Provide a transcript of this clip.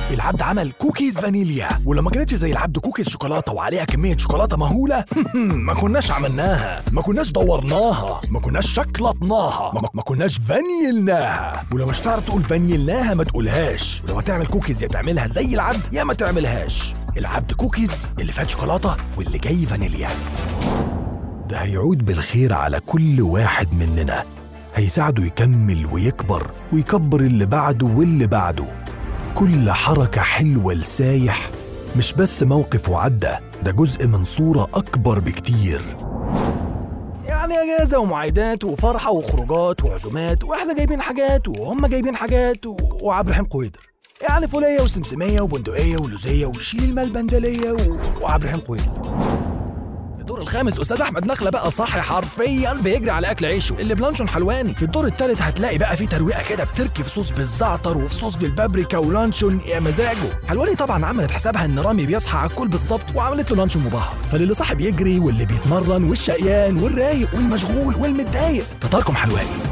العبد عمل كوكيز فانيليا، ولما كانتش زي العبد كوكيز شوكولاتة وعليها كمية شوكولاتة مهولة ما كناش عملناها، ما كناش دورناها، ما كناش شكلطناها، ما كناش فانيلناها. ولو مش تعرف تقول فانيلناها ما تقولهاش. ولو هتعمل كوكيز يا تعملها زي العبد يا ما تعملهاش. العبد كوكيز اللي فات شوكولاتة واللي جاي فانيليا. ده هيعود بالخير على كل واحد مننا، هيساعده يكمل ويكبر ويكبر اللي بعده واللي بعده. كل حركة حلوة لسايح مش بس موقف وعدى، ده جزء من صورة أكبر بكتير. يعني أجازة ومعايدات وفرحة وخروجات وعزومات، وإحنا جايبين حاجات وهم جايبين حاجات وعبد الرحيم قويدر. يعني فولية وسمسمية وبندقية ولوزية وشيل الملبندلية وعبد الرحيم قويدر. الدور الخامس أستاذ أحمد نخلة بقى صاحي حرفياً بيجري على أكل عيشه اللي بلانشون حلواني. في الدور الثالث هتلاقي بقى في ترويقة كده بتركي في صوص بالزعتر وفي صوص بالبابريكا ولانشون يا مزاجه. حلواني طبعاً عملت حسابها إن رامي بيصحى على الكل بالظبط وعملت له لانشون مبهر، فاللي صاحب يجري واللي بيتمرن والشقيان والرايق والمشغول والمتضايق فطاركم حلواني.